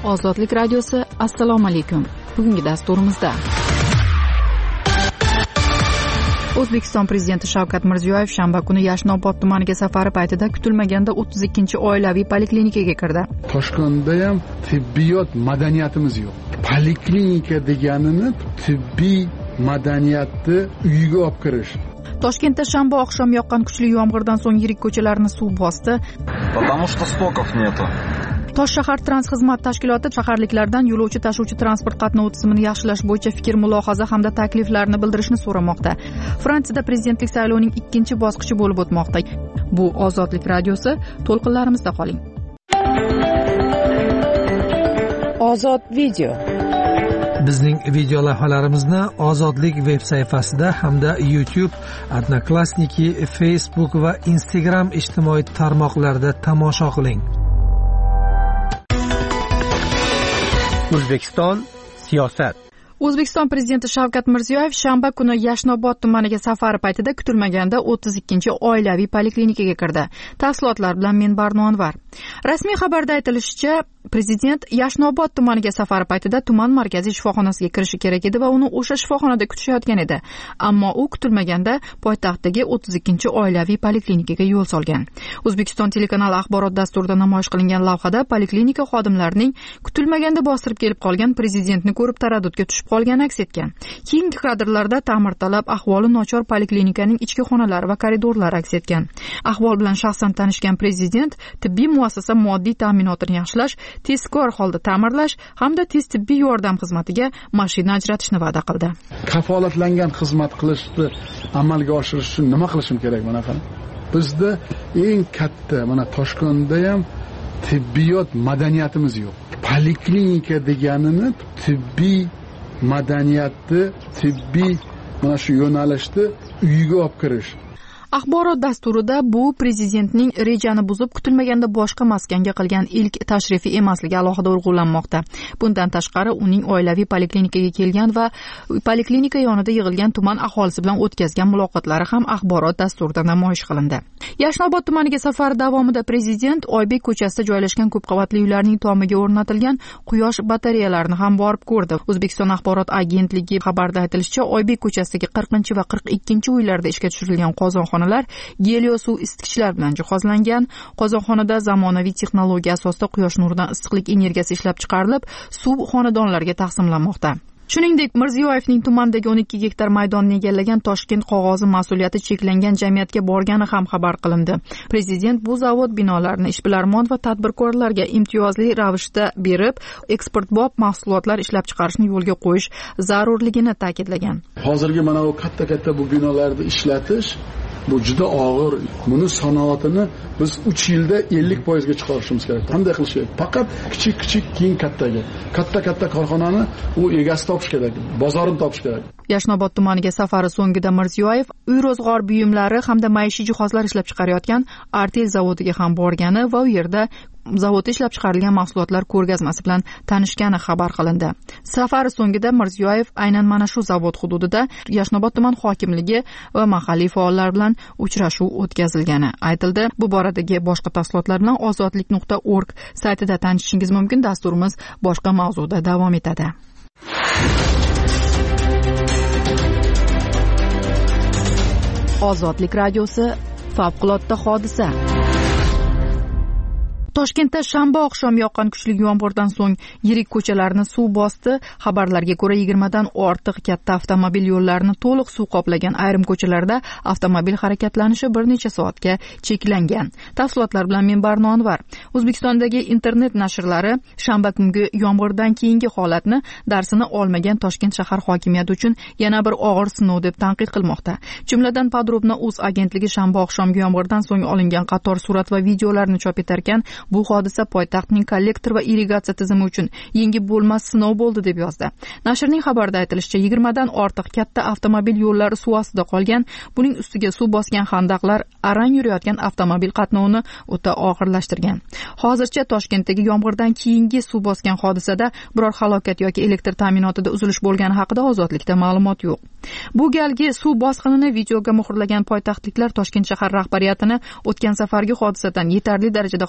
Ozodlik radiosi. Assalomu alaykum. Bugungi dasturimizda O'zbekiston Prezidenti Shavkat Mirziyoyev shanba kuni Yashnobod tumaniga safari paytida kutilmaganda 32-oilaviy poliklinikaga kirdi. Toshkentda ham tibbiyot madaniyatimiz yo'q. Poliklinika deganini tibbiy madaniyatni uyiga olib kirish. Toshkentda shanba oqshom yoqqan kuchli yomg'irdan so'ng yirik ko'chalarni suv bosdi. Потому что стоков нету. Toshshahar Transxizmat tashkiloti shaharliklardan yo'lovchi tashuvchi transport qatnovi tizimini yaxshilash bo'yicha fikr, mulohaza hamda takliflarni bildirishni so'ramoqda. Fransiyada prezidentlik saylovining ikkinchi bosqichi bo'lib o'tmoqda. Bu Ozodlik radiosi, to'lqinlarimizda qoling. Ozod video. Bizning video lavhalarimizni Ozodlik veb sayfasida hamda YouTube, Odnoklassniki, Facebook va Instagram ijtimoiy tarmoqlarida tomosha qiling. O'zbekiston siyosat. O'zbekiston Prezidenti Shavkat Mirziyoyev shanba kuni Yashnobod tumaniga safari paytida kutilmaganda 32-oilaviy poliklinikaga kirdi. Tafsilotlar bilan men Barno Anvar. Rasmiy xabarda aytilishicha, Prezident Yashnobod tumaniga safari paytida tuman markaziy shifoxonasiga kirishi kerak edi va uni o'sha shifoxonada kutishayotgan edi. Ammo u kutilmaganda poytaxtdagi 32-oilaviy poliklinikaga yo'l solgan. O'zbekiston telekanali axborot dasturida namoyish qilingan lavhada poliklinika xodimlarining kutilmaganda bostirib kelib qolgan prezidentni ko'rib taraddudga tushib qolgani aks etgan. Keyingi kadrlarda ta'mirtalab, ahvoli nochor poliklinikaning ichki xonalari va koridorlari aks etgan. Ahvol bilan shaxsan tanishgan prezident tibbiy muassasa moddiy ta'minotini yaxshilash, tezkor holda ta'mirlash hamda tez tibbiy yordam xizmatiga mashina ajratishni va'da qildi. Kafolatlangan xizmat qilishni amalga oshirish uchun nima qilishim kerak mana qani? Bizda eng katta mana Toshkentda ham tibbiyot madaniyatimiz yo'q. Poliklinika deganini tibbiy madaniyatni, tibbiy mana shu yo'nalishni uyiga olib kirish. Axborot dasturida bu prezidentning rejani buzib kutilmaganda boshqa maskanga qilgan ilk tashrifi emasligi alohida urg'ulanmoqda. Bundan tashqari uning oilaviy poliklinikaga kelgan va poliklinika yonida yig'ilgan tuman aholisi bilan o'tkazgan muloqotlari ham axborot dasturida namoyish qilindi. Yashnobod tumaniga safar davomida prezident Oybek ko'chasida joylashgan ko'p qavatli uylarning tomiga o'rnatilgan quyosh batareyalarini ham borib ko'rdi. O'zbekiston axborot agentligi xabarida aytilishicha, Oybek ko'chasidagi 40 va 42 uylarda ishga tushirilgan qozonxona gelio suv isitgichlar bilan jihozlangan. Qozonxonada zamonaviy texnologiya asosida quyosh nuridan issiqlik energiyasi ishlab chiqarilib, suv xonadonlarga taqsimlanmoqda. Shuningdek, Mirziyoyevning tumandagi 12 gektar maydonni egallagan Toshkent qog'ozi mas'uliyati cheklangan jamiyatga borgani ham xabar qilindi. Prezident bu zavod binolarini ishbilarmon va tadbirkorlarga imtiyozli ravishda berib, eksportbop mahsulotlar ishlab chiqarishni yo'lga qo'yish zarurligini ta'kidlagan. Hozirgi mana bu katta bu binolarni ishlatish bu juda og'ir. Buni sanoatini biz 3 yilda 50% ga chiqarishimiz kerak. Qanday qilish kerak? Faqat kichik keyin kattaga. Katta korxonani u egasi topish kerak, bozorini topish kerak. Yashnobod tumaniga safari so'ngida Mirziyoyev uy ro'zg'or buyumlari hamda maishiy jihozlar ishlab chiqarayotgan Artel zavodiga ham borgani va u yerda zavodda ishlab chiqarilgan mahsulotlar ko'rgazmasi bilan tanishgani xabar qilindi. Safari so'ngida Mirziyoyev aynan mana shu zavod hududida Yashnobod tuman hokimligi va mahalliy faollar bilan uchrashuv o'tkazilgani aytildi. Bu boradagi boshqa tafsilotlar bilan ozodlik.org saytida tanishishingiz mumkin. Dasturimiz boshqa mavzuda davom etadi. Ozodlik radiosi, favqulodda hodisa. Toshkentda shanba oqshom yoqqan kuchli yomg'irdan so'ng yirik ko'chalarni suv bosdi. Xabarlarga ko'ra 20 dan ortiq katta avtomobil yo'llarini to'liq suv qoplagan ayrim ko'chalarda avtomobil harakatlanishi bir necha soatga cheklangan. Tafsilotlar bilan men Barno Anvar. O'zbekistondagi internet nashrlari shanba kungi yomg'irdan keyingi holatni darsini olmagan Toshkent shahar hokimiyati uchun yana bir og'ir sinov deb tanqid qilmoqda. Jumladan Podrobna.uz agentligi shanba oqshomgi yomg'irdan so'ng olingan qator surat va videolarni chop etarkan, bu hodisa poytaxtning kollektor va irrigatsiya tizimi uchun yengib bo'lmas sinov bo'ldi deb yozdi. Nashrning xabarida aytilishicha, 20 dan ortiq katta avtomobil yo'llari suv ostida qolgan. Buning ustiga suv bosgan xandaqlar arang yurayotgan avtomobil qatnovini o'ta og'irlashtirgan. Hozircha Toshkentdagi yomg'irdan keyingi suv bosgan hodisada biror halokat yoki elektr ta'minotida uzilish bo'lgani haqida ozodlikda ma'lumot yo'q. Bu galgi suv bosqinini videoga muhrlagan poytaxtliklar Toshkent shahar rahbariyatini o'tgan safargi hodisadan yetarli darajada xulosa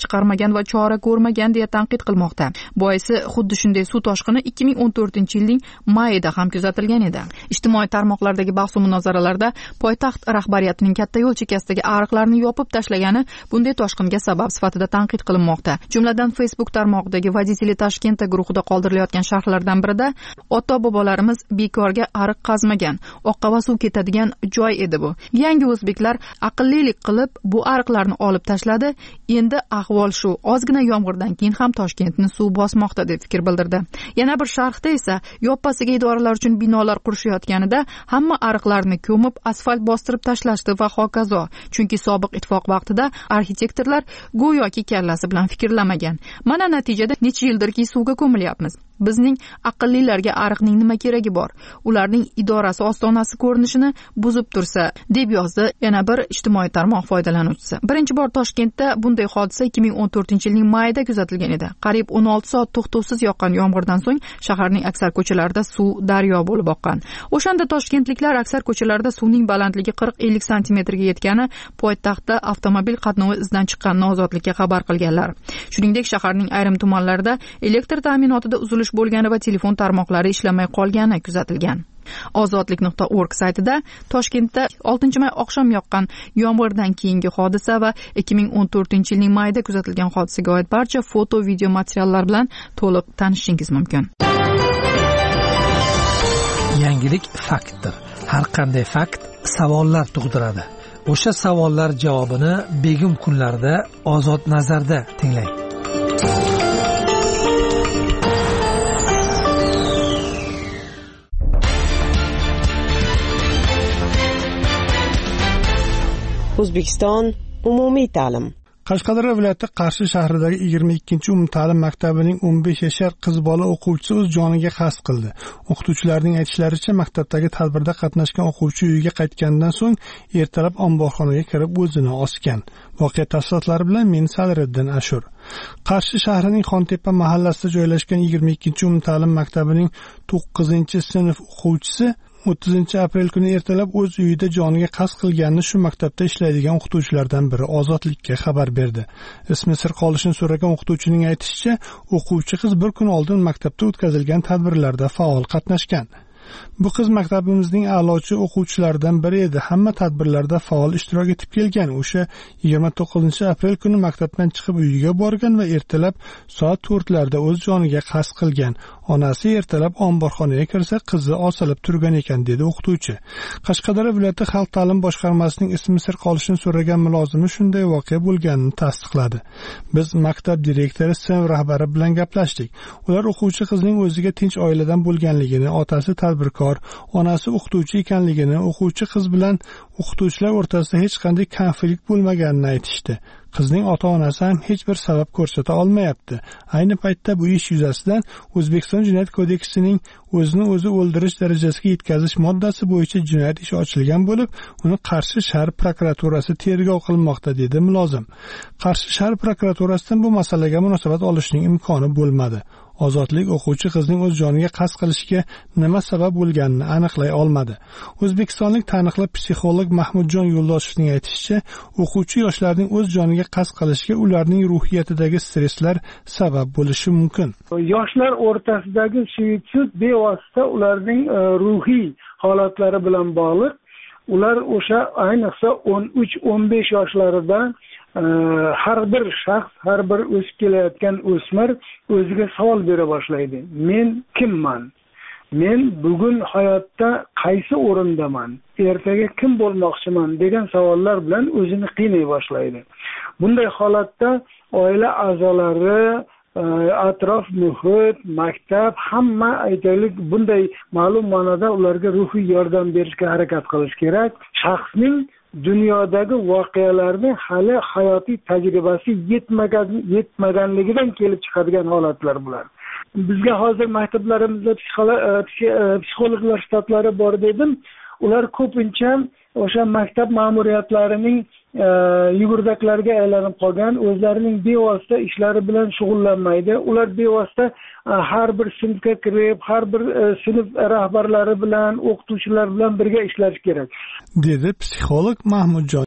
chiqarmagan va chora ko'rmagan deya tanqid qilmoqda. Boisi xuddi shunday suv toshqini 2014-yilning mayida ham kuzatilgan edi. Ijtimoiy tarmoqlardagi bahs va munozaralarda poytaxt rahbariyatining katta yo'l chekkasidagi ariqlarni yopib tashlagani bunday toshqinga sabab sifatida tanqid qilinmoqda. Jumladan Facebook tarmog'idagi Vodители Toshkentda guruhida qoldirilayotgan sharhlardan birida ota-bobolarimiz bekorga ariq qazmagan, oqqava suv ketadigan joy edi bu. Yangi o'zbeklar aqllilik qilib bu ariqlarni olib tashladi. Endi ahvol shu. Ozgina yomg'irdan keyin ham Toshkentni suv bosmoqda deb fikr bildirdi. Yana bir sharhda esa yoppasiga idoralar uchun binolar qurishayotganida hamma ariqlarni ko'mib asfalt bostirib tashlashdi va hokazo. Chunki sobiq ittifoq vaqtida arxitektorlar go'yoki kallasi bilan fikrlamagan. Mana natijada necha yildirki suvga ko'milyapmiz. Bizning aqllilarga ariqning nima keragi bor? Ularning idorasi ostonasi ko'rinishini buzib tursa, deb yozdi yana bir ijtimoiy tarmoq foydalanuvchisi. Birinchi bor Toshkentda bunday hodisa 2014-yilning mayida kuzatilgan edi. Qariyb 16 soat to'xtovsiz yoqqan yomg'irdan so'ng shaharning aksar ko'chalarida suv daryo bo'lib oqqan. O'shanda toshkentliklar aksar ko'chalarda suvning balandligi 40-50 santimetrga yetgani poytaxtda avtomobil qatnovi izdan chiqqanini Ozodlikka xabar qilganlar. Shuningdek, shaharning ayrim tumanlarida elektr ta'minotida uzilish bo'lgani va telefon tarmoqlari ishlamay qolgani kuzatilgan. Ozodlik.org saytida Toshkentda 6-may oqshom yoqqan yomg'irdan keyingi hodisa va 2014-yilning mayida kuzatilgan hodisaga oid barcha foto, video materiallar bilan to'liq tanishishingiz mumkin. Yangilik faktdir. Har qanday fakt savollar tug'diradi. O'sha savollar javobini begim kunlarda Ozod nazarda tinglang. O'zbekiston umumiy ta'lim. Qashqadaryo viloyati Qarshi shahridagi 22-chi umumta'lim maktabining 15 yashar qiz bola o'quvchisi o'z joniga qasd qildi. O'qituvchilarning aytishlaricha, maktabdagi tadbirda qatnashgan o'quvchi uyiga qaytgandan so'ng ertalab omborxonaga kirib o'zini osgan. Voqea tafsilotlari bilan men Sadriddin Ashur. Qarshi shahrining Xontepa mahallasida joylashgan 22-chi umumta'lim maktabining 9-sinf o'quvchisi 30 aprel kuni ertalab o'z uyida joniga qasd qilganini shu maktabda ishlaydigan o'qituvchilardan biri Ozodlikka xabar berdi. Ismi sir qolishini so'ragan o'qituvchining aytishicha, o'quvchi qiz bir kun oldin maktabda o'tkazilgan tadbirlarda faol qatnashgan. Bu qiz maktabimizning a'lochi o'quvchilaridan biri edi. Hamma tadbirlarda faol ishtirok etib kelgan. O'sha 29 aprel kuni maktabdan chiqib uyiga borgan va ertalab soat 4larda o'z joniga qasd qilgan. Onasi ertalab omborxonaga kirsa, qizi osilib turgan ekan, dedi o'qituvchi. Qashqadaryo viloyati xalq ta'lim boshqarmasining ismi sir qolishini so'ragan mulozimi shunday voqea bo'lganini tasdiqladi. Biz maktab direktori, sinf rahbari bilan gaplashdik. Ular o'quvchi qizning o'ziga tinch oiladan bo'lganligini, otasi tadbirkor, onasi o'qituvchi ekanligini, o'quvchi qiz bilan o'qituvchilar o'rtasida hech qanday konflikt bo'lmaganini aytishdi. Qizning ota-onasi ham hech bir sabab ko'rsata olmayapti. Ayni paytda bu ish yuzasidan O'zbekiston Jinoyat kodeksining o'zini o'zi o'ldirish darajasiga yetkazish moddasi bo'yicha jinoyat ishi ochilgan bo'lib, uni Qarshi shahar prokuraturasi tergov qilmoqda, dedi mulozim. Qarshi shahar prokuraturasidan bu masalaga munosabat olishning imkoni bo'lmadi. Ozodlik o'quvchi qizning o'z joniga qasd qilishiga nima sabab bo'lganini aniqlay olmadi. O'zbekistonlik taniqli psixolog Mahmudjon Yo'ldoshevning aytishicha, o'quvchi yoshlarning o'z joniga qasd qilishiga ularning ruhiyatidagi stresslar sabab bo'lishi mumkin. Yoshlar o'rtasidagi suitsid bevosita ularning ruhiy holatlari bilan bog'liq. Ular o'sha ayniqsa 13-15 yoshlarida har bir shaxs, har bir o'sib kelayotgan o'smir o'ziga savol bera boshlaydi. Men kimman? Men bugun hayotda qaysi o'rindaman? Ertaga kim bo'lmoqchiman degan savollar bilan o'zini qiynay boshlaydi. Bunday holatda oila a'zolari, atrof muhit, maktab, hamma aytaylik bunday ma'lum ma'noda ularga ruhiy yordam berishga harakat qilish kerak. Shaxsning dunyodagi voqealarni hali hayotiy tajribasi yetmaganligidan kelib chiqadigan holatlar bular. Bizga hozir maktablarimizda psixologlar shtatlari bor dedim. Ular ko'pincha o'sha maktab ma'muriyatlarining yugurdaklariga aylanib qolgan, o'zlarining bevosita ishlari bilan shug'ullanmaydi. Ular bevosita har bir sinfga kirib, har bir sinf rahbarlari bilan, o'qituvchilar bilan birga ishlash kerak, dedi psixolog Mahmudjon